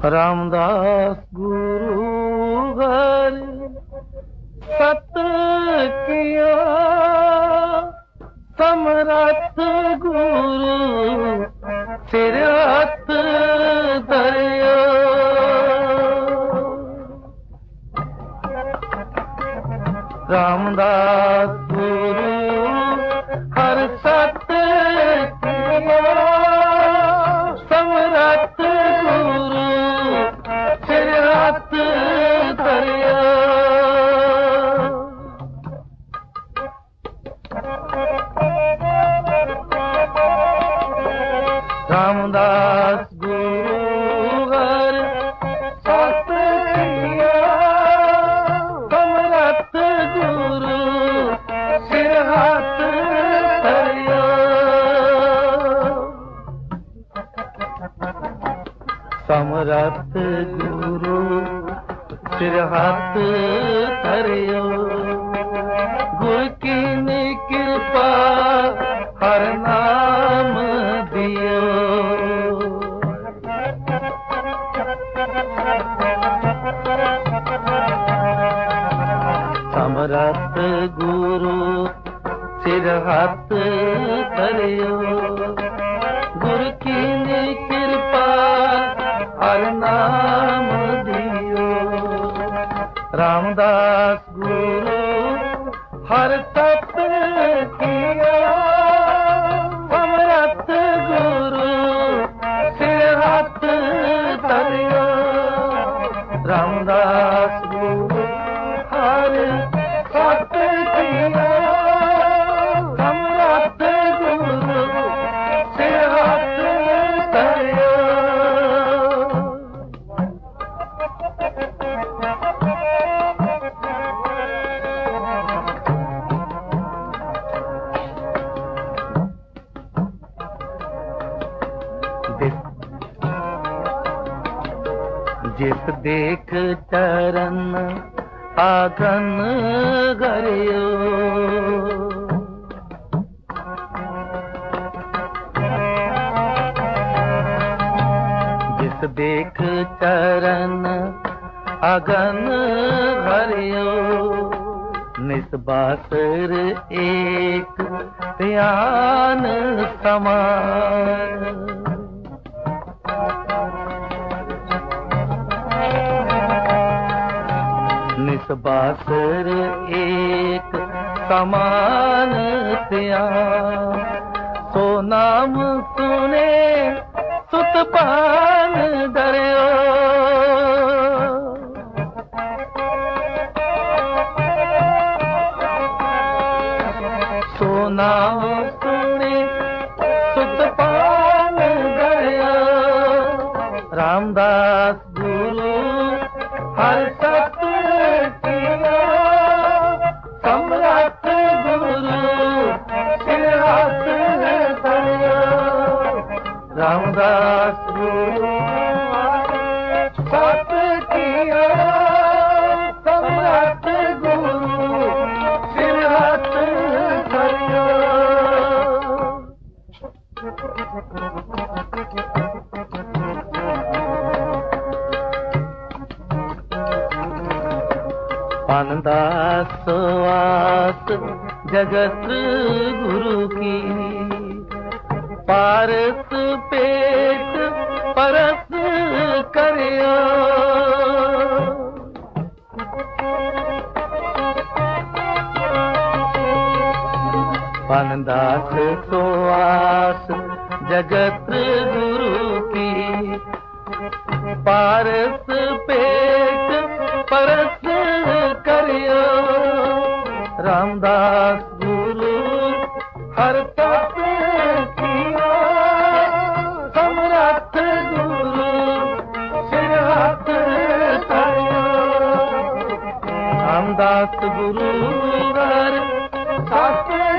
रामदास गुरु घर सत किया, समरथ गुरु सिर हथ धरियो। रामदास गुरु हर सत किया, समरथ गुरु सिर हथ धरियो। रामदास गुरु घर सत किया, समरथ गुरु सिर हथ धरियो। समरथ गुरु सिर हथ धरियो। गुर की कृपा हर नाम दियो। समरथ गुरु सिर हथ धरियो। गुर की कृपा हर नाम दियो। रामदास गुरु हर सत किया, समरथ गुरु सिर हथ धरियो। रामदास गुरु हर सत किया, समरथ गुरु सिर हथ धरियो। जिस देख चरण आगन गरियो। जिस देख चरण आगन गरियो। निस्बासर एक ध्यान समान। निस्बासर एक समान त्याग। सो नाम सुने सुत पान धरियो। सो नाम सुने सुत पान धरियो। रामदास गुरु हर सत किया, समरथ गुरु सिर हथ धरियो। रामदास गुरु सत किया, समरथ गुरु सिर हथ धरियो। पानदास वास जगत गुरु की। पारस पेट परस करियो। पानदास वास जगत गुरु की। पारस पेट परस करियो। रामदास गुरु हर सत किया, समरथ गुरु सिर हथ धरियो। रामदास गुरु हर सत